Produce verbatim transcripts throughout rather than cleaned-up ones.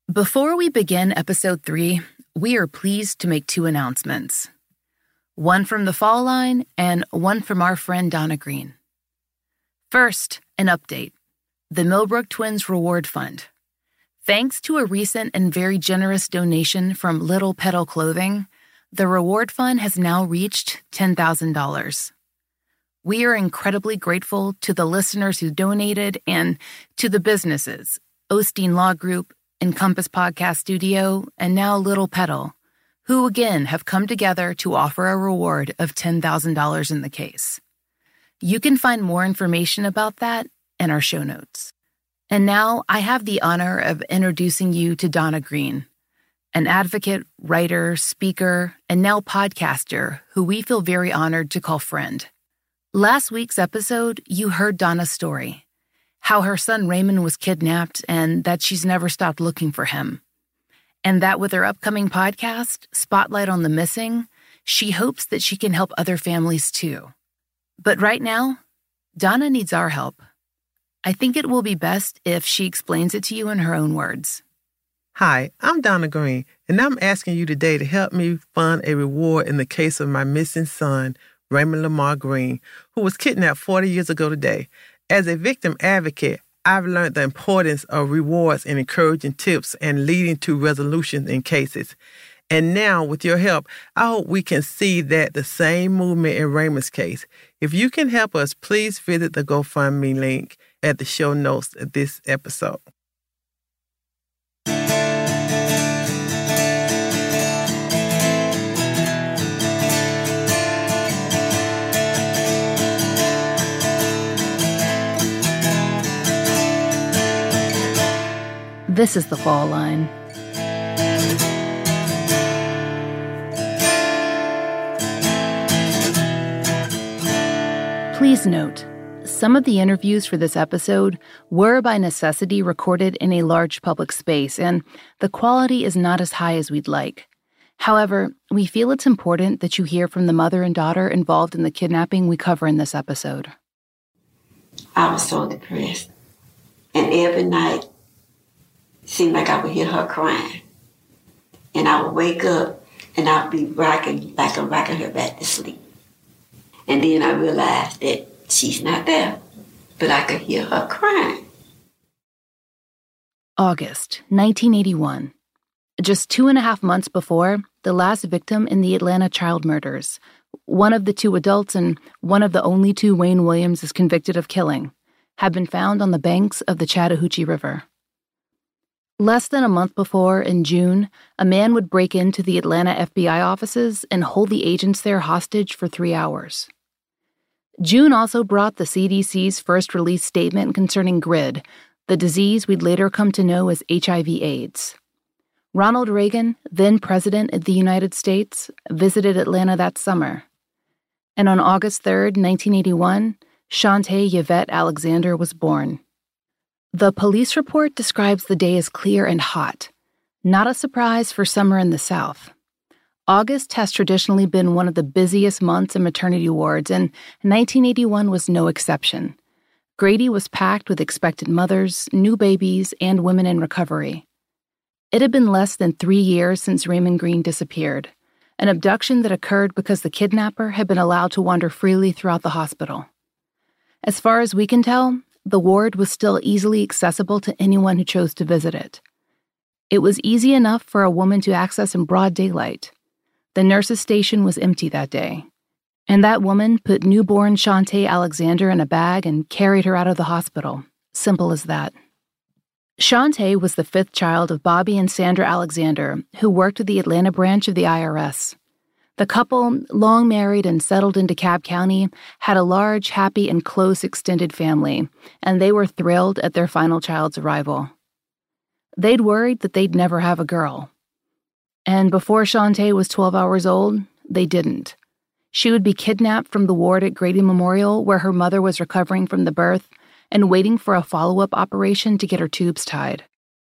Before we begin episode three, we are pleased to make two announcements. One from the Fall Line and one from our friend Donna Green. First, an update. The Millbrook Twins Reward Fund. Thanks to a recent and very generous donation from Little Petal Clothing, the reward fund has now reached ten thousand dollars. We are incredibly grateful to the listeners who donated and to the businesses, Osteen Law Group, Encompass Podcast Studio, and now Little Petal, who again have come together to offer a reward of ten thousand dollars in the case. You can find more information about that in our show notes. And now I have the honor of introducing you to Donna Green, an advocate, writer, speaker, and now podcaster who we feel very honored to call friend. Last week's episode, you heard Donna's story, how her son Raymond was kidnapped and that she's never stopped looking for him. And that with her upcoming podcast, Spotlight on the Missing, she hopes that she can help other families too. But right now, Donna needs our help. I think it will be best if she explains it to you in her own words. Hi, I'm Donna Green, and I'm asking you today to help me fund a reward in the case of my missing son, Raymond Lamar Green, who was kidnapped forty years ago today. As a victim advocate, I've learned the importance of rewards and encouraging tips and leading to resolutions in cases. And now, with your help, I hope we can see that the same movement in Raymond's case. If you can help us, please visit the GoFundMe link at the show notes of this episode. This is the Fall Line. Please note, some of the interviews for this episode were by necessity recorded in a large public space, and the quality is not as high as we'd like. However, we feel it's important that you hear from the mother and daughter involved in the kidnapping we cover in this episode. I was so depressed. And every night, it seemed like I would hear her crying. And I would wake up and I would be rocking, like I'm rocking her back to sleep. And then I realized that she's not there, but I could hear her crying. August nineteen eighty-one. Just two and a half months before, the last victim in the Atlanta child murders, one of the two adults and one of the only two Wayne Williams is convicted of killing, had been found on the banks of the Chattahoochee River. Less than a month before, in June, a man would break into the Atlanta F B I offices and hold the agents there hostage for three hours. June also brought the C D C's first release statement concerning GRID, the disease we'd later come to know as H I V AIDS. Ronald Reagan, then president of the United States, visited Atlanta that summer. And on August third, nineteen eighty-one, Shante Yvette Alexander was born. The police report describes the day as clear and hot, not a surprise for summer in the South. August has traditionally been one of the busiest months in maternity wards, and nineteen eighty-one was no exception. Grady was packed with expectant mothers, new babies, and women in recovery. It had been less than three years since Raymond Green disappeared, an abduction that occurred because the kidnapper had been allowed to wander freely throughout the hospital. As far as we can tell, the ward was still easily accessible to anyone who chose to visit it. It was easy enough for a woman to access in broad daylight. The nurse's station was empty that day, and that woman put newborn Shante Alexander in a bag and carried her out of the hospital. Simple as that. Shante was the fifth child of Bobby and Sandra Alexander, who worked at the Atlanta branch of the I R S. The couple, long married and settled into Cobb County, had a large, happy, and close extended family, and they were thrilled at their final child's arrival. They'd worried that they'd never have a girl. And before Shante was twelve hours old, they didn't. She would be kidnapped from the ward at Grady Memorial, where her mother was recovering from the birth and waiting for a follow-up operation to get her tubes tied.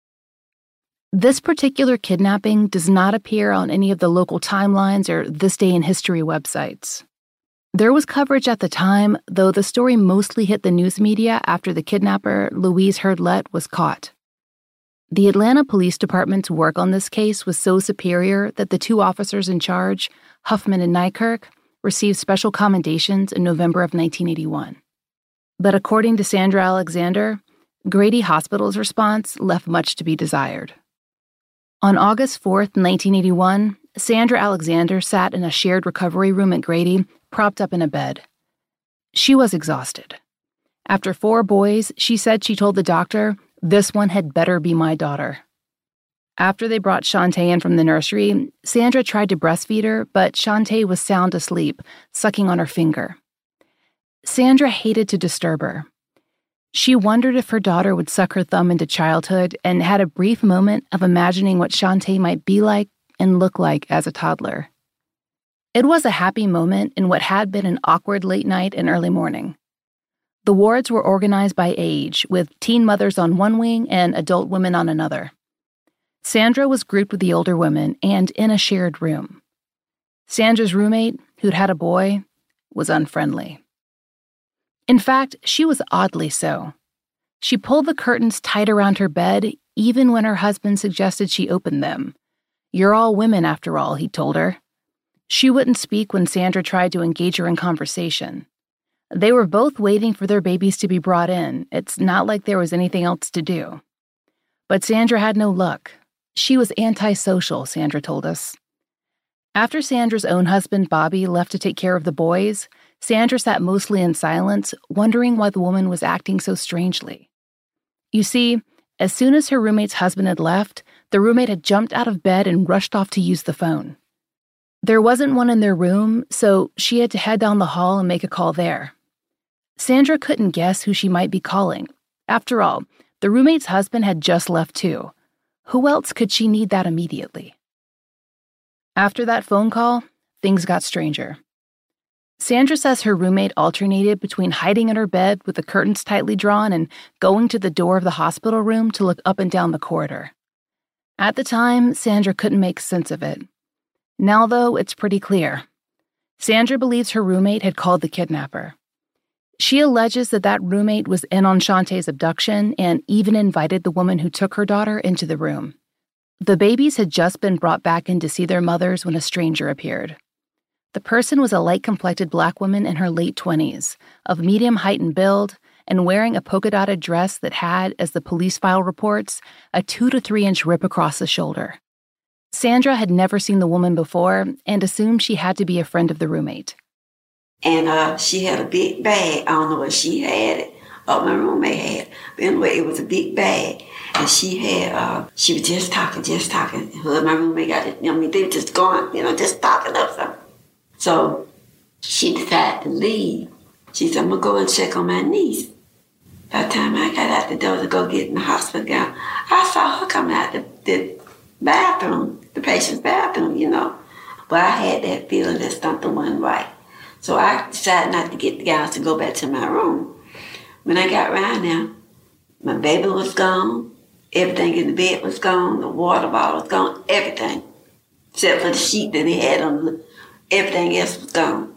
This particular kidnapping does not appear on any of the local timelines or This Day in History websites. There was coverage at the time, though the story mostly hit the news media after the kidnapper, Louise Hurd-Lett, was caught. The Atlanta Police Department's work on this case was so superior that the two officers in charge, Huffman and Nykirk, received special commendations in November of nineteen eighty-one. But according to Sandra Alexander, Grady Hospital's response left much to be desired. On August fourth, nineteen eighty-one, Sandra Alexander sat in a shared recovery room at Grady, propped up in a bed. She was exhausted. After four boys, she said she told the doctor, "This one had better be my daughter." After they brought Shantae in from the nursery, Sandra tried to breastfeed her, but Shantae was sound asleep, sucking on her finger. Sandra hated to disturb her. She wondered if her daughter would suck her thumb into childhood and had a brief moment of imagining what Shantae might be like and look like as a toddler. It was a happy moment in what had been an awkward late night and early morning. The wards were organized by age, with teen mothers on one wing and adult women on another. Sandra was grouped with the older women and in a shared room. Sandra's roommate, who'd had a boy, was unfriendly. In fact, she was oddly so. She pulled the curtains tight around her bed, even when her husband suggested she open them. "You're all women, after all," he told her. She wouldn't speak when Sandra tried to engage her in conversation. They were both waiting for their babies to be brought in. It's not like there was anything else to do. But Sandra had no luck. She was antisocial, Sandra told us. After Sandra's own husband, Bobby, left to take care of the boys, Sandra sat mostly in silence, wondering why the woman was acting so strangely. You see, as soon as her roommate's husband had left, the roommate had jumped out of bed and rushed off to use the phone. There wasn't one in their room, so she had to head down the hall and make a call there. Sandra couldn't guess who she might be calling. After all, the roommate's husband had just left too. Who else could she need that immediately? After that phone call, things got stranger. Sandra says her roommate alternated between hiding in her bed with the curtains tightly drawn and going to the door of the hospital room to look up and down the corridor. At the time, Sandra couldn't make sense of it. Now, though, it's pretty clear. Sandra believes her roommate had called the kidnapper. She alleges that that roommate was in on Shantae's abduction and even invited the woman who took her daughter into the room. The babies had just been brought back in to see their mothers when a stranger appeared. The person was a light-complected black woman in her late twenties, of medium height and build, and wearing a polka-dotted dress that had, as the police file reports, a two to three inch rip across the shoulder. Sandra had never seen the woman before and assumed she had to be a friend of the roommate. And uh, she had a big bag. I don't know if she had it or my roommate had it. But anyway, it was a big bag. And she had, uh, she was just talking, just talking. Her and my roommate got it. I mean, they were just going, you know, just talking up something. So she decided to leave. She said, I'm going to go and check on my niece. By the time I got out the door to go get in the hospital gown, I saw her coming out the, the bathroom, the patient's bathroom, you know. But I had that feeling that something wasn't right. So I decided not to get the gals to go back to my room. When I got around there, my baby was gone, everything in the bed was gone, the water bottle was gone, everything. Except for the sheet that they had on the, everything else was gone.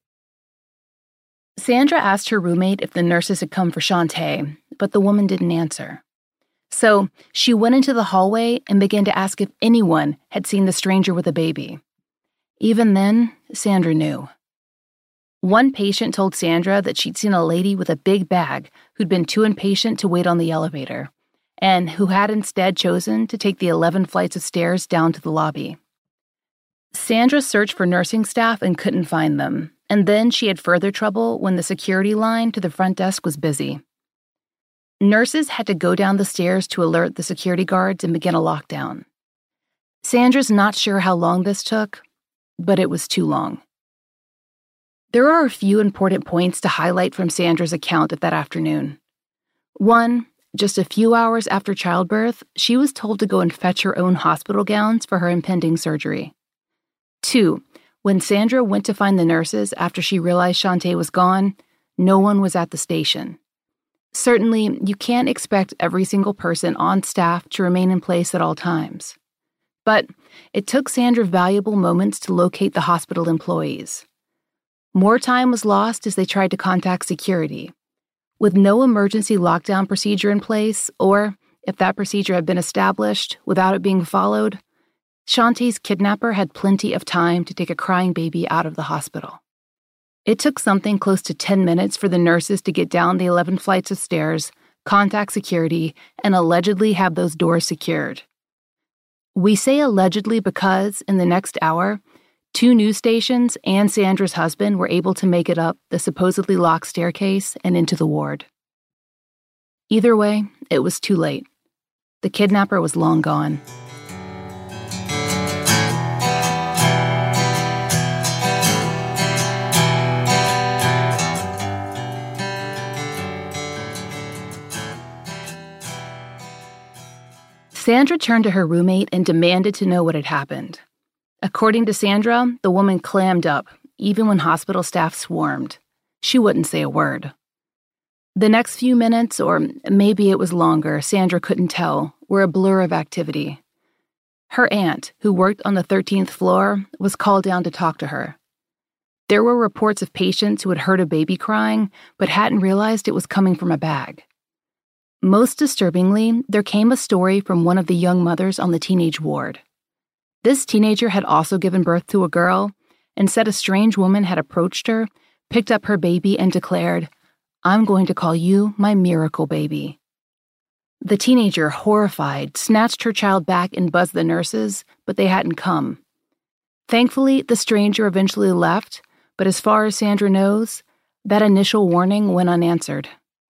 Sandra asked her roommate if the nurses had come for Shantae, but the woman didn't answer. So she went into the hallway and began to ask if anyone had seen the stranger with a baby. Even then, Sandra knew. One patient told Sandra that she'd seen a lady with a big bag who'd been too impatient to wait on the elevator, and who had instead chosen to take the eleven flights of stairs down to the lobby. Sandra searched for nursing staff and couldn't find them, and then she had further trouble when the security line to the front desk was busy. Nurses had to go down the stairs to alert the security guards and begin a lockdown. Sandra's not sure how long this took, but it was too long. There are a few important points to highlight from Sandra's account of that afternoon. One, just a few hours after childbirth, she was told to go and fetch her own hospital gowns for her impending surgery. Two, when Sandra went to find the nurses after she realized Shantae was gone, no one was at the station. Certainly, you can't expect every single person on staff to remain in place at all times. But it took Sandra valuable moments to locate the hospital employees. More time was lost as they tried to contact security. With no emergency lockdown procedure in place, or, if that procedure had been established without it being followed, Shantae's kidnapper had plenty of time to take a crying baby out of the hospital. It took something close to ten minutes for the nurses to get down the eleven flights of stairs, contact security, and allegedly have those doors secured. We say allegedly because, in the next hour, two news stations and Sandra's husband were able to make it up the supposedly locked staircase and into the ward. Either way, it was too late. The kidnapper was long gone. Sandra turned to her roommate and demanded to know what had happened. According to Sandra, the woman clammed up, even when hospital staff swarmed. She wouldn't say a word. The next few minutes, or maybe it was longer, Sandra couldn't tell, were a blur of activity. Her aunt, who worked on the thirteenth floor, was called down to talk to her. There were reports of patients who had heard a baby crying, but hadn't realized it was coming from a bag. Most disturbingly, there came a story from one of the young mothers on the teenage ward. This teenager had also given birth to a girl and said a strange woman had approached her, picked up her baby, and declared, "I'm going to call you my miracle baby." The teenager, horrified, snatched her child back and buzzed the nurses, but they hadn't come. Thankfully, the stranger eventually left, but as far as Sandra knows, that initial warning went unanswered.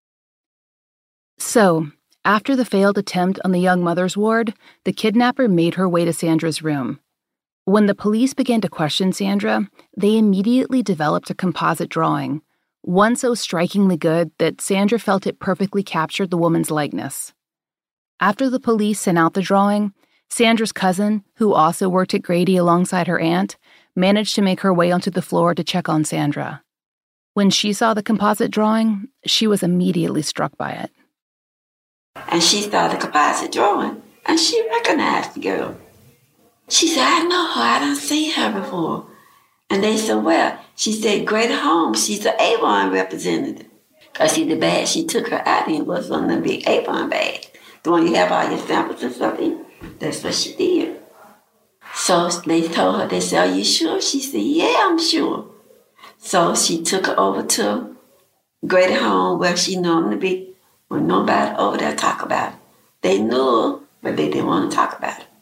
So, after the failed attempt on the young mother's ward, the kidnapper made her way to Sandra's room. When the police began to question Sandra, they immediately developed a composite drawing, one so strikingly good that Sandra felt it perfectly captured the woman's likeness. After the police sent out the drawing, Sandra's cousin, who also worked at Grady alongside her aunt, managed to make her way onto the floor to check on Sandra. When she saw the composite drawing, she was immediately struck by it. And she saw the composite drawing, and she recognized the girl. She said, "I know her. I done seen her before." And they said, "Well," she said, "Greater Home, she's an Avon representative." Because see, the bag she took her out in was one of the big Avon bags. The one you have all your samples and stuff in. That's what she did. So they told her, they said, "Are you sure?" She said, "Yeah, I'm sure." So she took her over to Greater Home where she normally be. When nobody over there talk about it. They knew, but they didn't want to talk about it.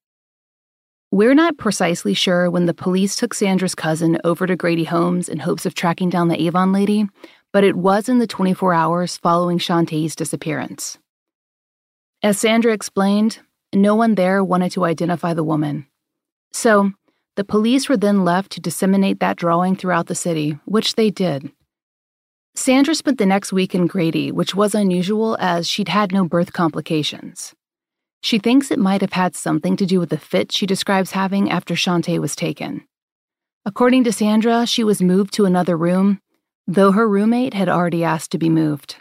We're not precisely sure when the police took Sandra's cousin over to Grady Homes in hopes of tracking down the Avon lady, but it was in the twenty-four hours following Shantae's disappearance. As Sandra explained, no one there wanted to identify the woman. So, the police were then left to disseminate that drawing throughout the city, which they did. Sandra spent the next week in Grady, which was unusual as she'd had no birth complications. She thinks it might have had something to do with the fit she describes having after Shantae was taken. According to Sandra, she was moved to another room, though her roommate had already asked to be moved.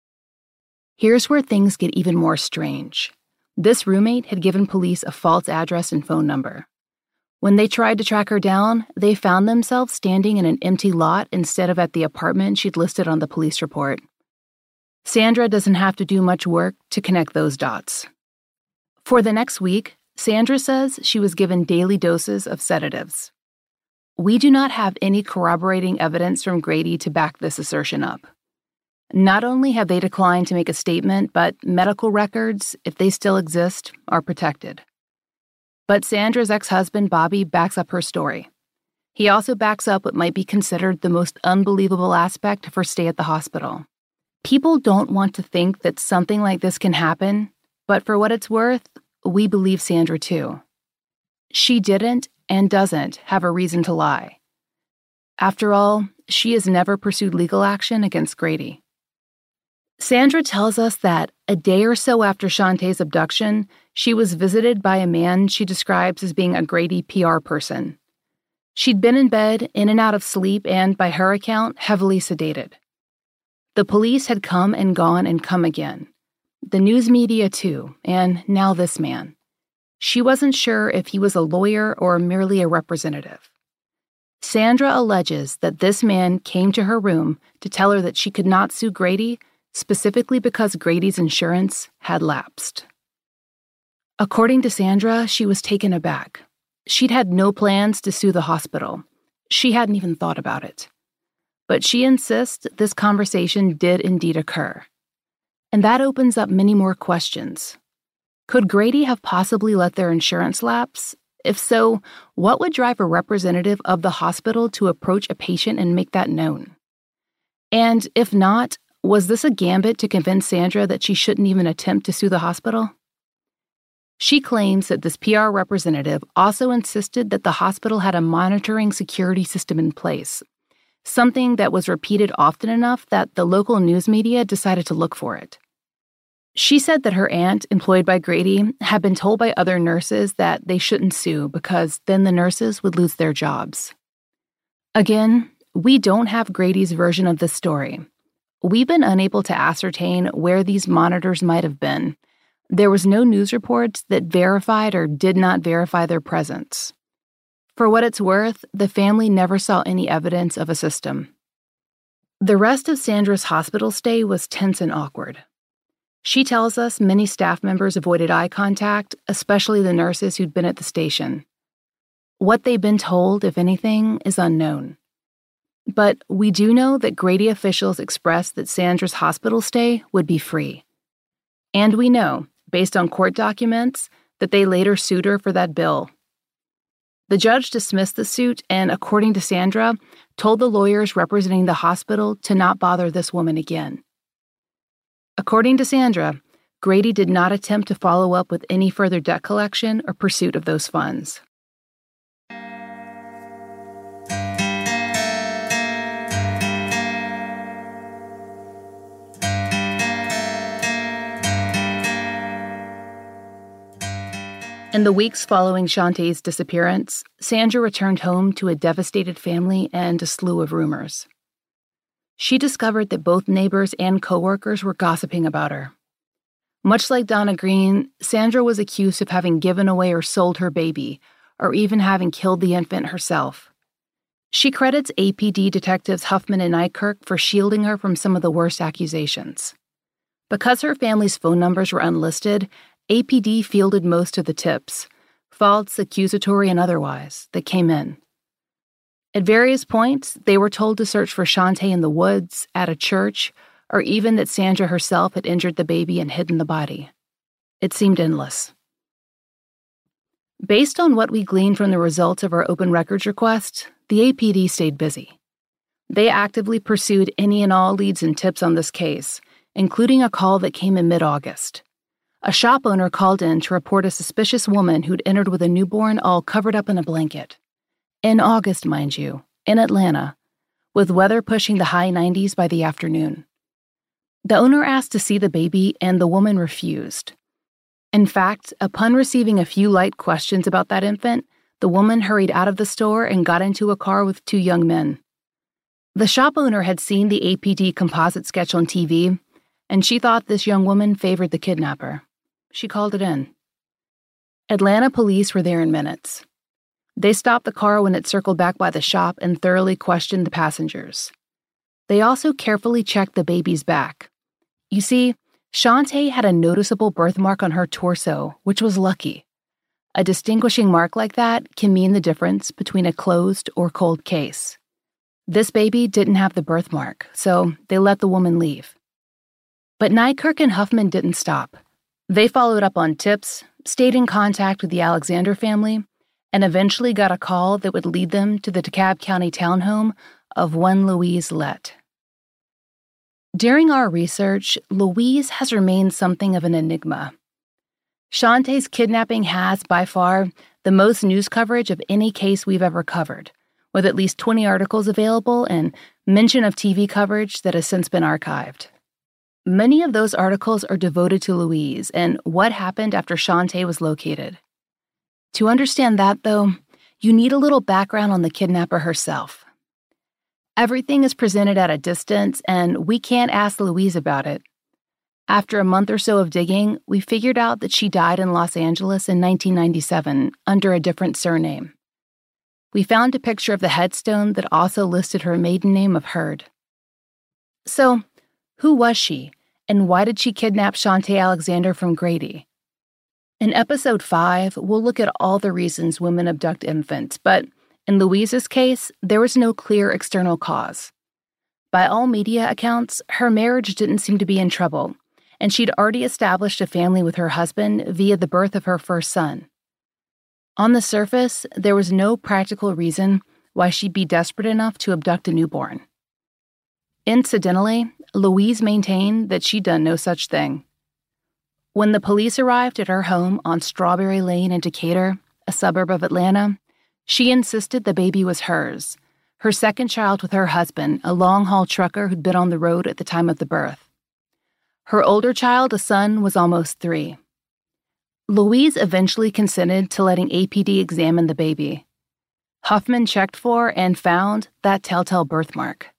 Here's where things get even more strange. This roommate had given police a false address and phone number. When they tried to track her down, they found themselves standing in an empty lot instead of at the apartment she'd listed on the police report. Sandra doesn't have to do much work to connect those dots. For the next week, Sandra says she was given daily doses of sedatives. We do not have any corroborating evidence from Grady to back this assertion up. Not only have they declined to make a statement, but medical records, if they still exist, are protected. But Sandra's ex-husband, Bobby, backs up her story. He also backs up what might be considered the most unbelievable aspect of her stay at the hospital. People don't want to think that something like this can happen, but for what it's worth, we believe Sandra too. She didn't and doesn't have a reason to lie. After all, she has never pursued legal action against Grady. Sandra tells us that a day or so after Shantae's abduction, she was visited by a man she describes as being a Grady P R person. She'd been in bed, in and out of sleep, and, by her account, heavily sedated. The police had come and gone and come again. The news media, too, and now this man. She wasn't sure if he was a lawyer or merely a representative. Sandra alleges that this man came to her room to tell her that she could not sue Grady, specifically because Grady's insurance had lapsed. According to Sandra, she was taken aback. She'd had no plans to sue the hospital. She hadn't even thought about it. But she insists this conversation did indeed occur. And that opens up many more questions. Could Grady have possibly let their insurance lapse? If so, what would drive a representative of the hospital to approach a patient and make that known? And if not, was this a gambit to convince Sandra that she shouldn't even attempt to sue the hospital? She claims that this P R representative also insisted that the hospital had a monitoring security system in place, something that was repeated often enough that the local news media decided to look for it. She said that her aunt, employed by Grady, had been told by other nurses that they shouldn't sue because then the nurses would lose their jobs. Again, we don't have Grady's version of the story. We've been unable to ascertain where these monitors might have been. There was no news reports that verified or did not verify their presence. For what it's worth, the family never saw any evidence of a system. The rest of Sandra's hospital stay was tense and awkward. She tells us many staff members avoided eye contact, especially the nurses who'd been at the station. What they've been told, if anything, is unknown. But we do know that Grady officials expressed that Sandra's hospital stay would be free. And we know, based on court documents, that they later sued her for that bill. The judge dismissed the suit and, according to Sandra, told the lawyers representing the hospital to not bother this woman again. According to Sandra, Grady did not attempt to follow up with any further debt collection or pursuit of those funds. In the weeks following Shantae's disappearance, Sandra returned home to a devastated family and a slew of rumors. She discovered that both neighbors and coworkers were gossiping about her. Much like Donna Green, Sandra was accused of having given away or sold her baby, or even having killed the infant herself. She credits A P D detectives Huffman and Nykirk for shielding her from some of the worst accusations. Because her family's phone numbers were unlisted, A P D fielded most of the tips, false, accusatory, and otherwise, that came in. At various points, they were told to search for Shantae in the woods, at a church, or even that Sandra herself had injured the baby and hidden the body. It seemed endless. Based on what we gleaned from the results of our open records request, the A P D stayed busy. They actively pursued any and all leads and tips on this case, including a call that came in mid-August. A shop owner called in to report a suspicious woman who'd entered with a newborn all covered up in a blanket. In August, mind you, in Atlanta, with weather pushing the high nineties by the afternoon. The owner asked to see the baby, and the woman refused. In fact, upon receiving a few light questions about that infant, the woman hurried out of the store and got into a car with two young men. The shop owner had seen the A P D composite sketch on T V, and she thought this young woman favored the kidnapper. She called it in. Atlanta police were there in minutes. They stopped the car when it circled back by the shop and thoroughly questioned the passengers. They also carefully checked the baby's back. You see, Shantae had a noticeable birthmark on her torso, which was lucky. A distinguishing mark like that can mean the difference between a closed or cold case. This baby didn't have the birthmark, so they let the woman leave. But Nykirk and Huffman didn't stop. They followed up on tips, stayed in contact with the Alexander family, and eventually got a call that would lead them to the DeKalb County townhome of one Louise Lett. During our research, Louise has remained something of an enigma. Shantae's kidnapping has, by far, the most news coverage of any case we've ever covered, with at least twenty articles available and mention of T V coverage that has since been archived. Many of those articles are devoted to Louise and what happened after Shantae was located. To understand that, though, you need a little background on the kidnapper herself. Everything is presented at a distance, and we can't ask Louise about it. After a month or so of digging, we figured out that she died in Los Angeles in nineteen ninety-seven under a different surname. We found a picture of the headstone that also listed her maiden name of Heard. So, who was she, And why did she kidnap Shawnté Alexander from Grady? In episode five, we'll look at all the reasons women abduct infants, but in Louise's case, there was no clear external cause. By all media accounts, her marriage didn't seem to be in trouble, and she'd already established a family with her husband via the birth of her first son. On the surface, there was no practical reason why she'd be desperate enough to abduct a newborn. Incidentally, Louise maintained that she'd done no such thing. When the police arrived at her home on Strawberry Lane in Decatur, a suburb of Atlanta, she insisted the baby was hers, her second child with her husband, a long-haul trucker who'd been on the road at the time of the birth. Her older child, a son, was almost three. Louise eventually consented to letting A P D examine the baby. Huffman checked for and found that telltale birthmark.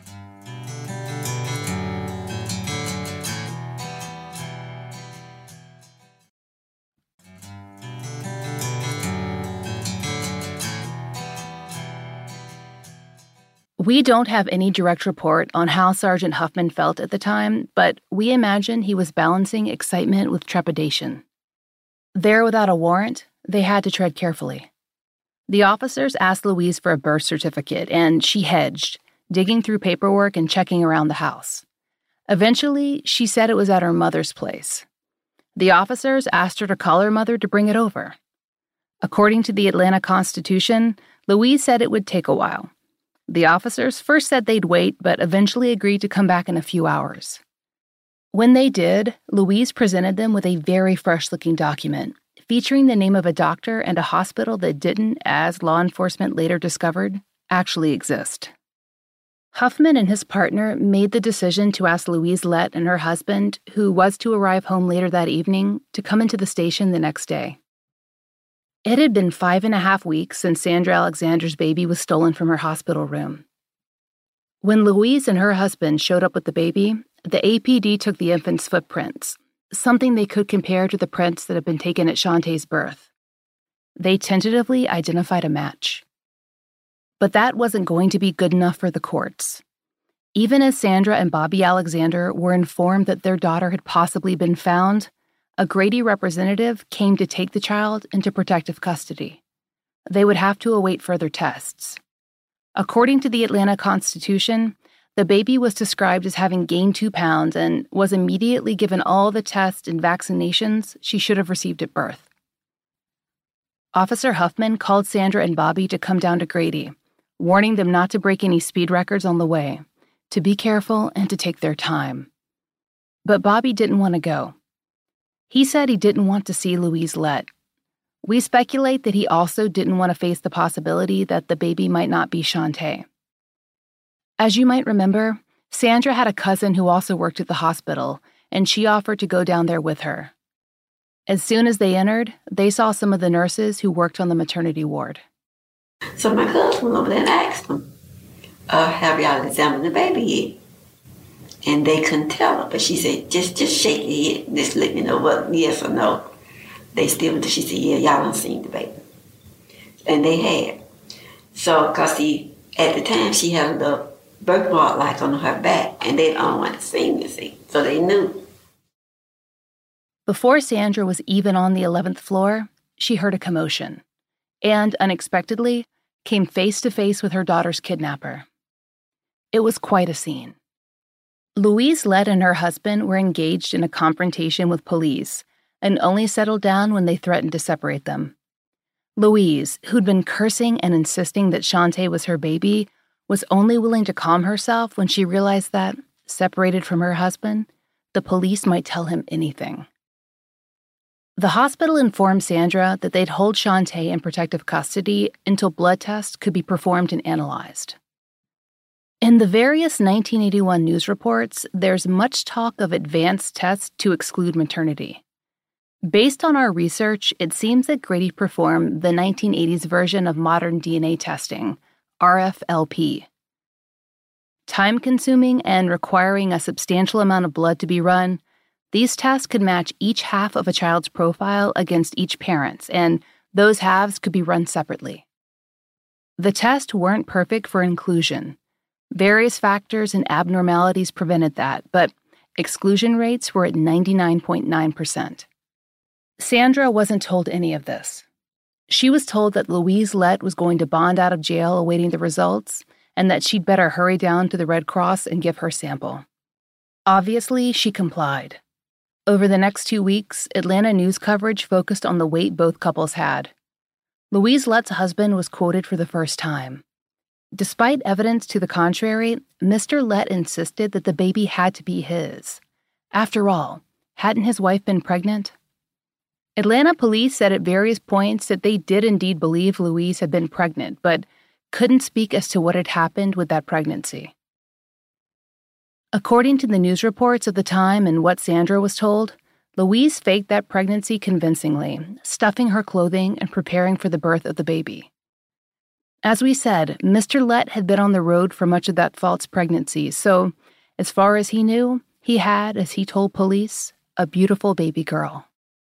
We don't have any direct report on how Sergeant Huffman felt at the time, but we imagine he was balancing excitement with trepidation. There without a warrant, they had to tread carefully. The officers asked Louise for a birth certificate, and she hedged, digging through paperwork and checking around the house. Eventually, she said it was at her mother's place. The officers asked her to call her mother to bring it over. According to the Atlanta Constitution, Louise said it would take a while. The officers first said they'd wait, but eventually agreed to come back in a few hours. When they did, Louise presented them with a very fresh-looking document featuring the name of a doctor and a hospital that didn't, as law enforcement later discovered, actually exist. Huffman and his partner made the decision to ask Louise Lett and her husband, who was to arrive home later that evening, to come into the station the next day. It had been five and a half weeks since Sandra Alexander's baby was stolen from her hospital room. When Louise and her husband showed up with the baby, the A P D took the infant's footprints, something they could compare to the prints that had been taken at Shanté's birth. They tentatively identified a match. But that wasn't going to be good enough for the courts. Even as Sandra and Bobby Alexander were informed that their daughter had possibly been found, a Grady representative came to take the child into protective custody. They would have to await further tests. According to the Atlanta Constitution, the baby was described as having gained two pounds and was immediately given all the tests and vaccinations she should have received at birth. Officer Huffman called Sandra and Bobby to come down to Grady, warning them not to break any speed records on the way, to be careful and to take their time. But Bobby didn't want to go. He said he didn't want to see Louise Lett. We speculate that he also didn't want to face the possibility that the baby might not be Shawnté. As you might remember, Sandra had a cousin who also worked at the hospital, and she offered to go down there with her. As soon as they entered, they saw some of the nurses who worked on the maternity ward. So my cousin went over there and asked them, uh, have y'all examined the baby yet? And they couldn't tell her, but she said, just just shake your head, just let me know what, yes or no. They still, she said, yeah, y'all done seen the baby. And they had. So, because he, at the time, she had the birthmark like on her back, and they don't want to see me, see. So they knew. Before Sandra was even on the eleventh floor, she heard a commotion, and unexpectedly, came face to face with her daughter's kidnapper. It was quite a scene. Louise Lett and her husband were engaged in a confrontation with police and only settled down when they threatened to separate them. Louise, who'd been cursing and insisting that Shawnté was her baby, was only willing to calm herself when she realized that, separated from her husband, the police might tell him anything. The hospital informed Sandra that they'd hold Shawnté in protective custody until blood tests could be performed and analyzed. In the various nineteen eighty-one news reports, there's much talk of advanced tests to exclude maternity. Based on our research, it seems that Grady performed the nineteen eighties version of modern D N A testing, R F L P. Time-consuming and requiring a substantial amount of blood to be run, these tests could match each half of a child's profile against each parent's, and those halves could be run separately. The tests weren't perfect for inclusion. Various factors and abnormalities prevented that, but Exclusion rates were at ninety-nine point nine percent. Sandra wasn't told any of this. She was told that Louise Lett was going to bond out of jail awaiting the results, and that she'd better hurry down to the Red Cross and give her sample. Obviously, she complied. Over the next two weeks, Atlanta news coverage focused on the weight both couples had. Louise Lett's husband was quoted for the first time. Despite evidence to the contrary, Mister Lett insisted that the baby had to be his. After all, hadn't his wife been pregnant? Atlanta police said at various points that they did indeed believe Louise had been pregnant, but couldn't speak as to what had happened with that pregnancy. According to the news reports of the time and what Sandra was told, Louise faked that pregnancy convincingly, stuffing her clothing and preparing for the birth of the baby. As we said, Mister Lett had been on the road for much of that false pregnancy, so, as far as he knew, he had, as he told police, a beautiful baby girl.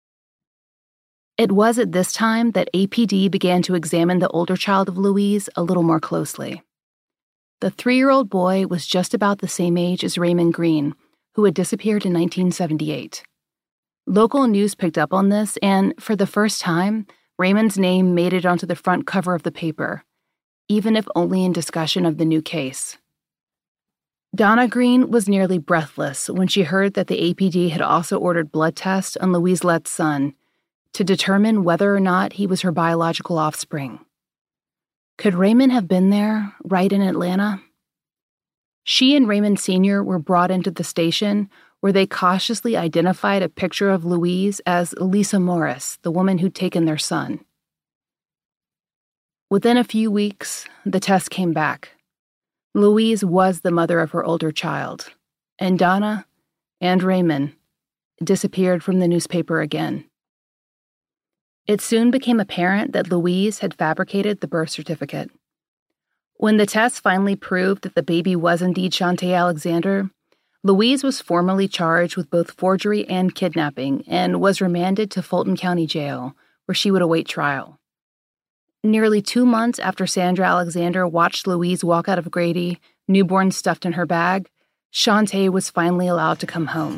It was at this time that A P D began to examine the older child of Louise a little more closely. The three-year-old boy was just about the same age as Raymond Green, who had disappeared in nineteen seventy-eight. Local news picked up on this, and for the first time, Raymond's name made it onto the front cover of the paper, even if only in discussion of the new case. Donna Green was nearly breathless when she heard that the A P D had also ordered blood tests on Louise Lett's son to determine whether or not he was her biological offspring. Could Raymond have been there, right in Atlanta? She and Raymond Senior were brought into the station, where they cautiously identified a picture of Louise as Lisa Morris, the woman who'd taken their son. Within a few weeks, the test came back. Louise was the mother of her older child, and Donna and Raymond disappeared from the newspaper again. It soon became apparent that Louise had fabricated the birth certificate. When the test finally proved that the baby was indeed Shantae Alexander, Louise was formally charged with both forgery and kidnapping and was remanded to Fulton County Jail, where she would await trial. Nearly two months after Sandra Alexander watched Louise walk out of Grady, newborn stuffed in her bag, Shantae was finally allowed to come home.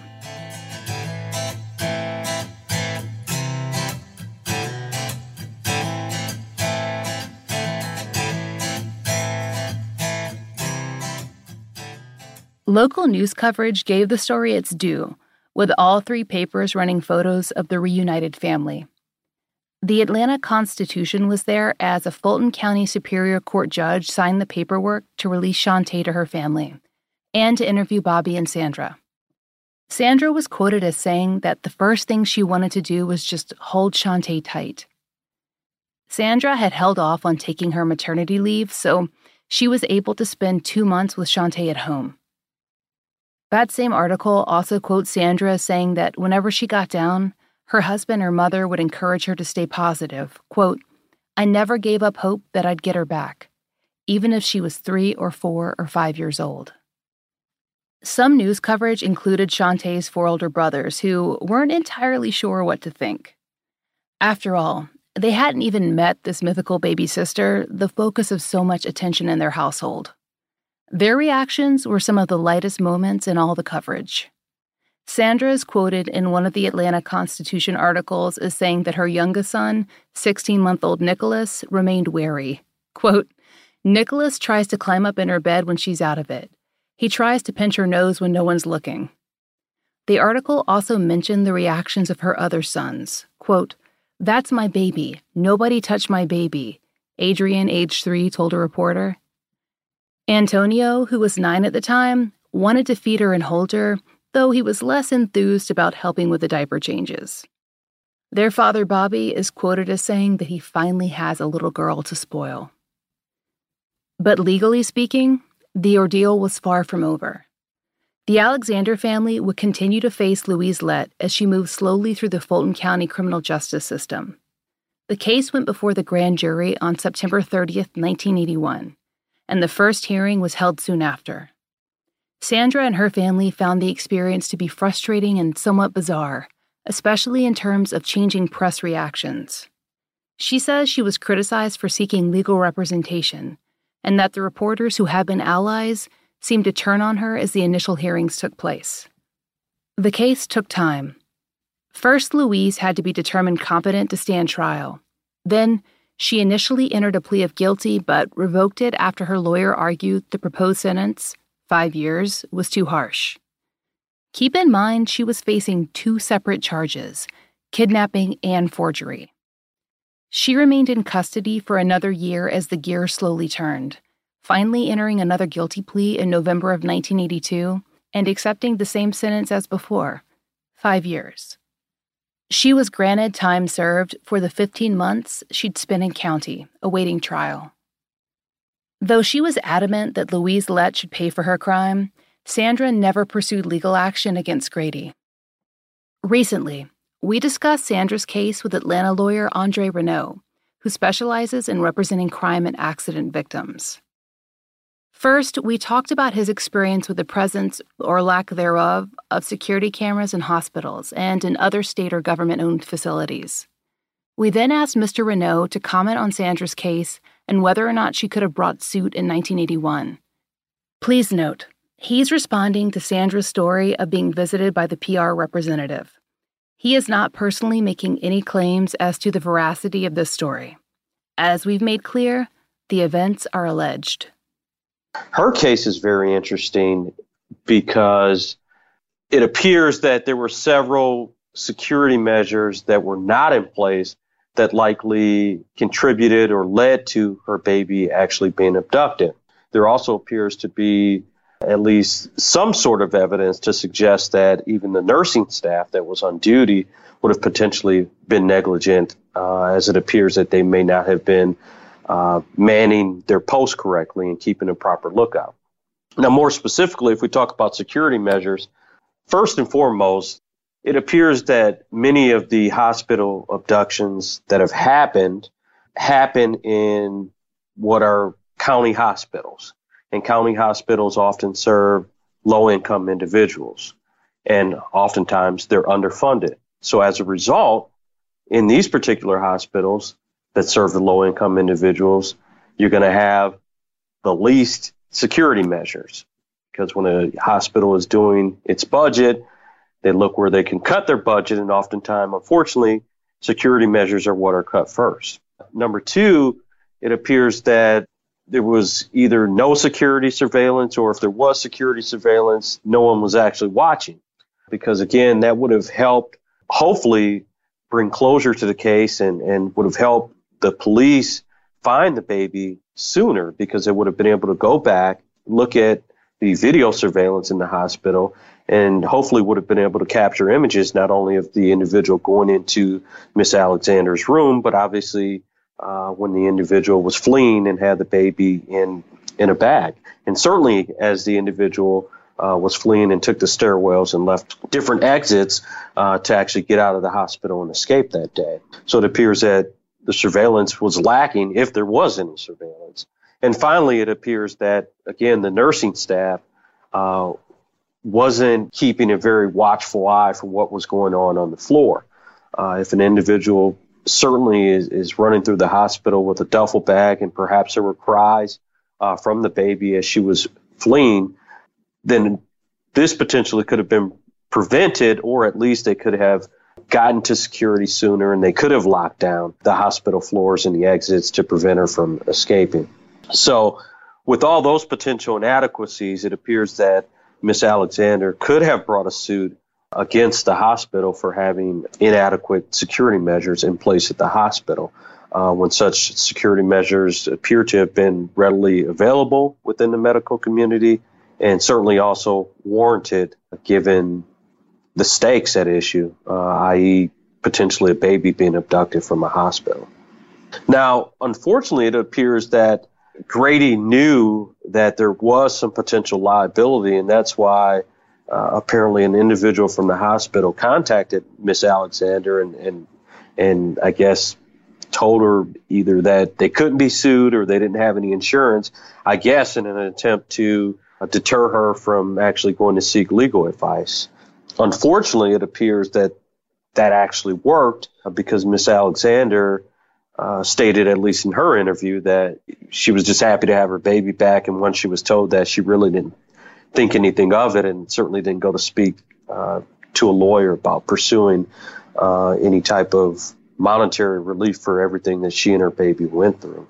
Local news coverage gave the story its due, with all three papers running photos of the reunited family. The Atlanta Constitution was there as a Fulton County Superior Court judge signed the paperwork to release Shantae to her family, and to interview Bobby and Sandra. Sandra was quoted as saying that the first thing she wanted to do was just hold Shantae tight. Sandra had held off on taking her maternity leave, so she was able to spend two months with Shantae at home. That same article also quotes Sandra as saying that whenever she got down, her husband or mother would encourage her to stay positive. Quote, "I never gave up hope that I'd get her back, even if she was three or four or five years old." Some news coverage included Shantae's four older brothers who weren't entirely sure what to think. After all, they hadn't even met this mythical baby sister, the focus of so much attention in their household. Their reactions were some of the lightest moments in all the coverage. Sandra is quoted in one of the Atlanta Constitution articles as saying that her youngest son, sixteen-month-old Nicholas, remained wary. Quote, "Nicholas tries to climb up in her bed when she's out of it. He tries to pinch her nose when no one's looking." The article also mentioned the reactions of her other sons. Quote, "That's my baby. Nobody touched my baby," Adrian, age three, told a reporter. Antonio, who was nine at the time, wanted to feed her and hold her, though he was less enthused about helping with the diaper changes. Their father, Bobby, is quoted as saying that he finally has a little girl to spoil. But legally speaking, the ordeal was far from over. The Alexander family would continue to face Louise Lett as she moved slowly through the Fulton County criminal justice system. The case went before the grand jury on September thirtieth, nineteen eighty-one, and the first hearing was held soon after. Sandra and her family found the experience to be frustrating and somewhat bizarre, especially in terms of changing press reactions. She says she was criticized for seeking legal representation, and that the reporters who had been allies seemed to turn on her as the initial hearings took place. The case took time. First, Louise had to be determined competent to stand trial. Then, she initially entered a plea of guilty but revoked it after her lawyer argued the proposed sentence, five years, was too harsh. Keep in mind she was facing two separate charges, kidnapping and forgery. She remained in custody for another year as the gear slowly turned, finally entering another guilty plea in November of nineteen eighty-two and accepting the same sentence as before, five years. She was granted time served for the fifteen months she'd spent in county, awaiting trial. Though she was adamant that Louise Lett should pay for her crime, Sandra never pursued legal action against Grady. Recently, we discussed Sandra's case with Atlanta lawyer Andre Renault, who specializes in representing crime and accident victims. First, we talked about his experience with the presence, or lack thereof, of security cameras in hospitals and in other state or government-owned facilities. We then asked Mister Renault to comment on Sandra's case and whether or not she could have brought suit in nineteen eighty-one. Please note, he's responding to Sandra's story of being visited by the P R representative. He is not personally making any claims as to the veracity of this story. As we've made clear, the events are alleged. Her case is very interesting because it appears that there were several security measures that were not in place that likely contributed or led to her baby actually being abducted. There also appears to be at least some sort of evidence to suggest that even the nursing staff that was on duty would have potentially been negligent, uh, as it appears that they may not have been uh, manning their post correctly and keeping a proper lookout. Now, more specifically, if we talk about security measures, first and foremost, it appears that many of the hospital abductions that have happened happen in what are county hospitals. And county hospitals often serve low-income individuals, and oftentimes they're underfunded. So as a result, in these particular hospitals that serve the low-income individuals, you're going to have the least security measures, because when a hospital is doing its budget, they look where they can cut their budget, and oftentimes, unfortunately, security measures are what are cut first. Number two, it appears that there was either no security surveillance, or if there was security surveillance, no one was actually watching. Because, again, that would have helped, hopefully, bring closure to the case and, and would have helped the police find the baby sooner, because they would have been able to go back, look at the video surveillance in the hospital, and hopefully would have been able to capture images not only of the individual going into Miss Alexander's room, but obviously uh, when the individual was fleeing and had the baby in, in a bag. And certainly as the individual uh, was fleeing and took the stairwells and left different exits uh, to actually get out of the hospital and escape that day. So it appears that the surveillance was lacking, if there was any surveillance. And finally, it appears that, again, the nursing staff uh, wasn't keeping a very watchful eye for what was going on on the floor. Uh, if an individual certainly is, is running through the hospital with a duffel bag, and perhaps there were cries uh, from the baby as she was fleeing, then this potentially could have been prevented, or at least they could have gotten to security sooner, and they could have locked down the hospital floors and the exits to prevent her from escaping. So with all those potential inadequacies, it appears that Miss Alexander could have brought a suit against the hospital for having inadequate security measures in place at the hospital, uh, when such security measures appear to have been readily available within the medical community, and certainly also warranted given the stakes at issue, uh, that is potentially a baby being abducted from a hospital. Now, unfortunately, it appears that Grady knew that there was some potential liability, and that's why uh, apparently an individual from the hospital contacted Miss Alexander and, and, and I guess told her either that they couldn't be sued or they didn't have any insurance, I guess in an attempt to uh, deter her from actually going to seek legal advice. Unfortunately, it appears that that actually worked uh, because Miss Alexander uh, stated, at least in her interview, that she was just happy to have her baby back. And once she was told that, she really didn't think anything of it, and certainly didn't go to speak uh, to a lawyer about pursuing uh, any type of monetary relief for everything that she and her baby went through.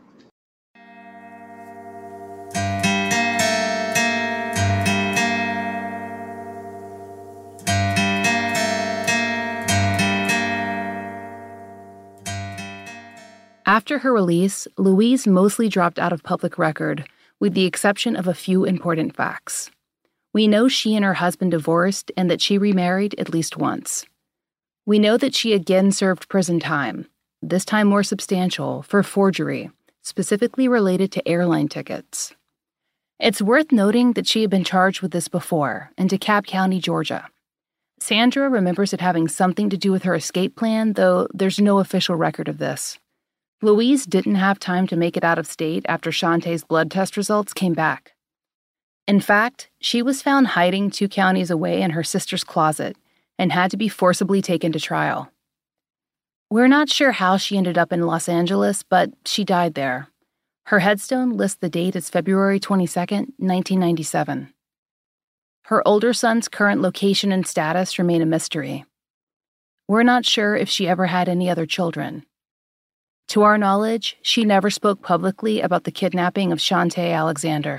After her release, Louise mostly dropped out of public record, with the exception of a few important facts. We know she and her husband divorced and that she remarried at least once. We know that she again served prison time, this time more substantial, for forgery, specifically related to airline tickets. It's worth noting that she had been charged with this before, in DeKalb County, Georgia. Sandra remembers it having something to do with her escape plan, though there's no official record of this. Louise didn't have time to make it out of state after Shantae's blood test results came back. In fact, she was found hiding two counties away in her sister's closet and had to be forcibly taken to trial. We're not sure how she ended up in Los Angeles, but she died there. Her headstone lists the date as February twenty-second, nineteen ninety-seven. Her older son's current location and status remain a mystery. We're not sure if she ever had any other children. To our knowledge, she never spoke publicly about the kidnapping of Shantae Alexander.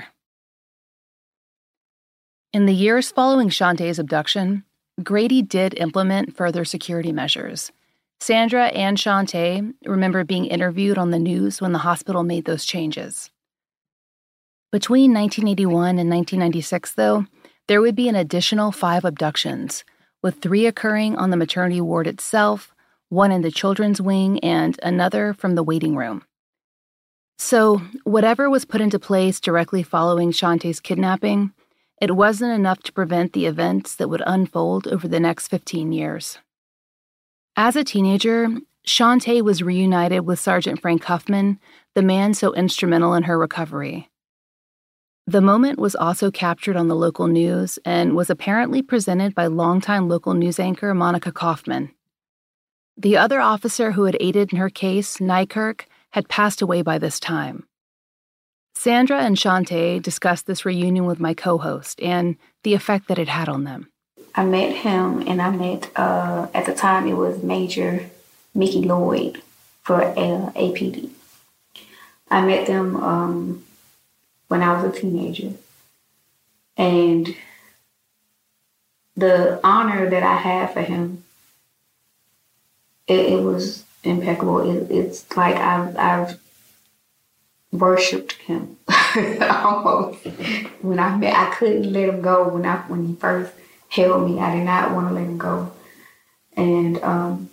In the years following Shantae's abduction, Grady did implement further security measures. Sandra and Shantae remember being interviewed on the news when the hospital made those changes. Between nineteen eighty-one and nineteen ninety-six, though, there would be an additional five abductions, with three occurring on the maternity ward itself, one in the children's wing, and another from the waiting room. So, whatever was put into place directly following Shantae's kidnapping, it wasn't enough to prevent the events that would unfold over the next fifteen years. As a teenager, Shantae was reunited with Sergeant Frank Huffman, the man so instrumental in her recovery. The moment was also captured on the local news and was apparently presented by longtime local news anchor Monica Kaufman. The other officer who had aided in her case, Nykirk, had passed away by this time. Sandra and Shantae discussed this reunion with my co-host and the effect that it had on them. I met him, and I met, uh, at the time, it was Major Mickey Lloyd for uh, A P D. I met them um, when I was a teenager. And the honor that I had for him, It, it was impeccable. It, it's like I've, I've worshipped him almost. When I met, I couldn't let him go. When I when he first held me, I did not want to let him go. And um,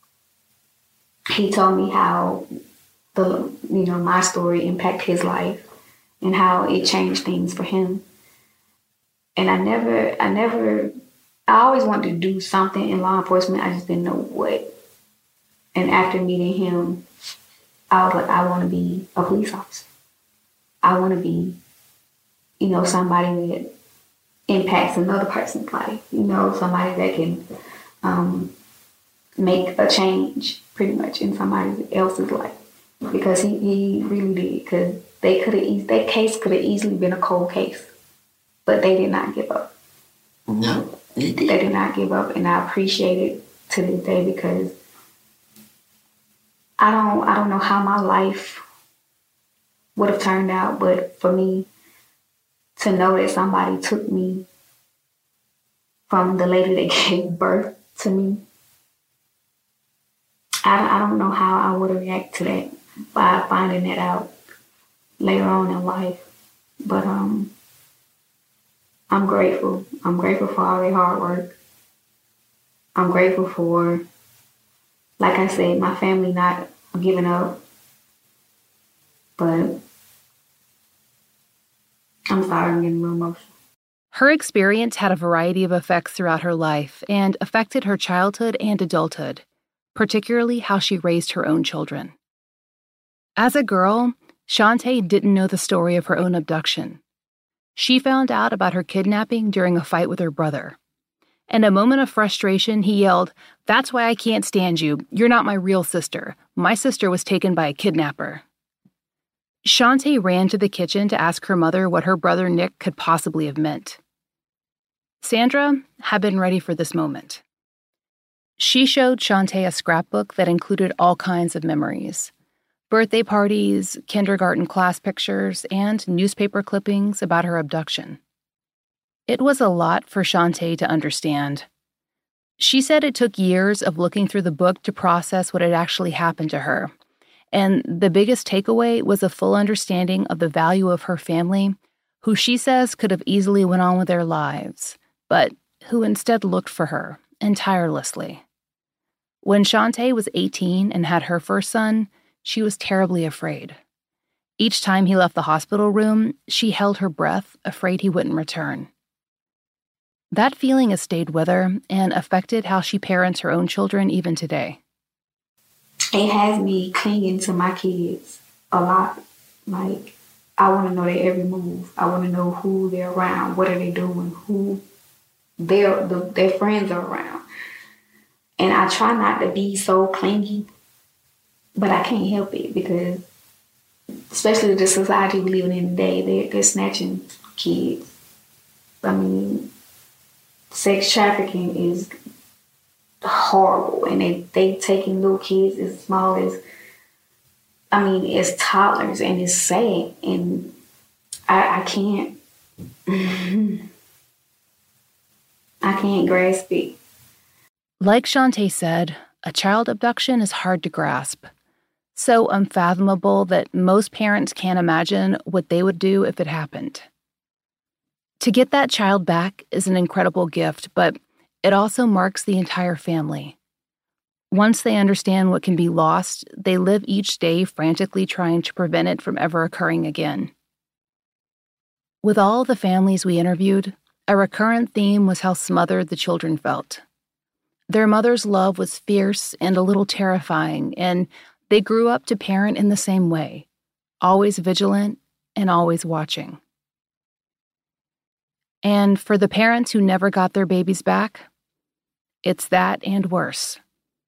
he told me how the you know my story impacted his life and how it changed things for him. And I never, I never, I always wanted to do something in law enforcement. I just didn't know what. And after meeting him, I was like, I want to be a police officer. I want to be, you know, somebody that impacts another person's life. You know, somebody that can um, make a change pretty much in somebody else's life. Because he, he really did. Because they could have, e- that case could have easily been a cold case. But they did not give up. No, they did. They did not give up. And I appreciate it to this day because I don't I don't know how my life would have turned out, but for me to know that somebody took me from the lady that gave birth to me, I, I don't know how I would have reacted to that by finding that out later on in life. But um, I'm grateful. I'm grateful for all their hard work. I'm grateful for, like I said, my family not giving up. But I'm sorry, I'm getting real emotional. Her experience had a variety of effects throughout her life and affected her childhood and adulthood, particularly how she raised her own children. As a girl, Shantae didn't know the story of her own abduction. She found out about her kidnapping during a fight with her brother. In a moment of frustration, he yelled, "That's why I can't stand you. You're not my real sister. My sister was taken by a kidnapper." Shantae ran to the kitchen to ask her mother what her brother Nick could possibly have meant. Sandra had been ready for this moment. She showed Shante a scrapbook that included all kinds of memories. Birthday parties, kindergarten class pictures, and newspaper clippings about her abduction. It was a lot for Shante to understand. She said it took years of looking through the book to process what had actually happened to her. And the biggest takeaway was a full understanding of the value of her family, who she says could have easily went on with their lives, but who instead looked for her, and tirelessly. When Shante was eighteen and had her first son, she was terribly afraid. Each time he left the hospital room, she held her breath, afraid he wouldn't return. That feeling has stayed with her and affected how she parents her own children even today. It has me clinging to my kids a lot. Like, I want to know their every move. I want to know who they're around, what are they doing, who their the, their friends are around. And I try not to be so clingy, but I can't help it because, especially the society we live in today, they're, they're snatching kids. I mean, sex trafficking is horrible, and they they taking little kids as small as, I mean, as toddlers, and it's sad, and I, I can't, I can't grasp it. Like Shante said, a child abduction is hard to grasp. So unfathomable that most parents can't imagine what they would do if it happened. To get that child back is an incredible gift, but it also marks the entire family. Once they understand what can be lost, they live each day frantically trying to prevent it from ever occurring again. With all the families we interviewed, a recurrent theme was how smothered the children felt. Their mother's love was fierce and a little terrifying, and they grew up to parent in the same way, always vigilant and always watching. And for the parents who never got their babies back, it's that and worse.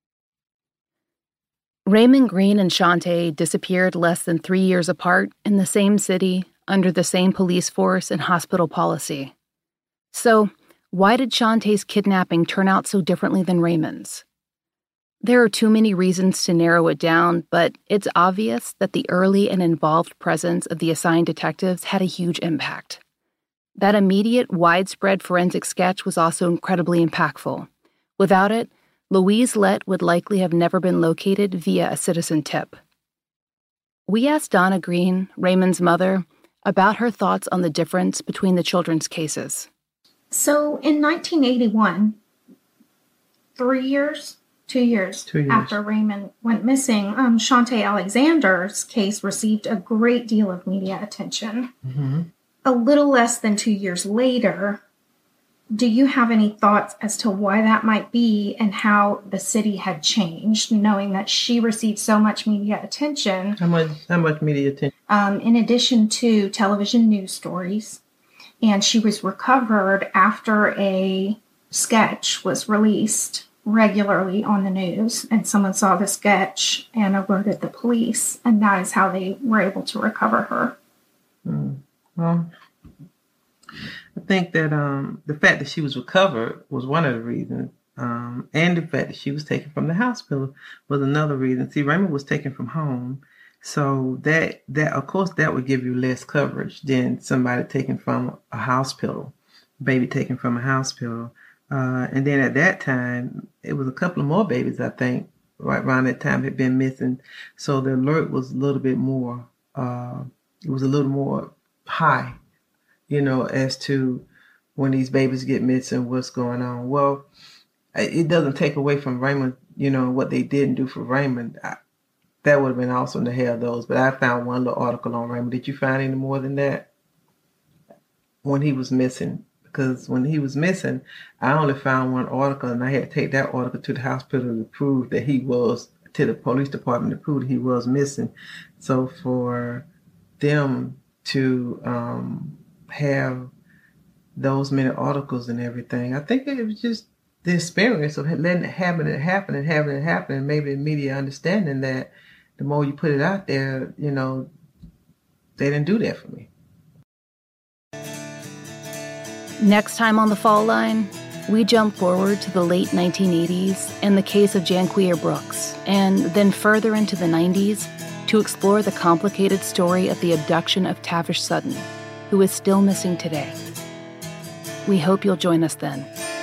Raymond Green and Shante disappeared less than three years apart in the same city, under the same police force and hospital policy. So, why did Shante's kidnapping turn out so differently than Raymond's? There are too many reasons to narrow it down, but it's obvious that the early and involved presence of the assigned detectives had a huge impact. That immediate, widespread forensic sketch was also incredibly impactful. Without it, Louise Lett would likely have never been located via a citizen tip. We asked Donna Green, Raymond's mother, about her thoughts on the difference between the children's cases. So in nineteen eighty-one, three years, two years, two years. after Raymond went missing, um, Shante Alexander's case received a great deal of media attention. Mm-hmm. A little less than two years later, do you have any thoughts as to why that might be and how the city had changed, knowing that she received so much media attention? How much, how much media attention? Um, in addition to television news stories. And she was recovered after a sketch was released regularly on the news. And someone saw the sketch and alerted the police. And that is how they were able to recover her. Mm. Well, I think that um, the fact that she was recovered was one of the reasons. Um, and the fact that she was taken from the hospital was another reason. See, Raymond was taken from home. So that, that of course, that would give you less coverage than somebody taken from a hospital, baby taken from a hospital. Uh, and then at that time, it was a couple of more babies, I think, right around that time had been missing. So the alert was a little bit more, uh, it was a little more high, you know, as to when these babies get missing, what's going on. Well, it doesn't take away from Raymond, you know, what they didn't do for Raymond. I, That would have been awesome to have those. But I found one little article on Raymond. Did you find any more than that? When he was missing. Because when he was missing, I only found one article, and I had to take that article to the hospital to prove that he was, to the police department to prove that he was missing. So for them to um, have those many articles and everything, I think it was just the experience of letting it happen and happen and having it happen, and maybe the media understanding that the more you put it out there, you know, they didn't do that for me. Next time on The Fall Line, we jump forward to the late nineteen eighties and the case of Janquier Brooks, and then further into the nineties to explore the complicated story of the abduction of Tavish Sutton, who is still missing today. We hope you'll join us then.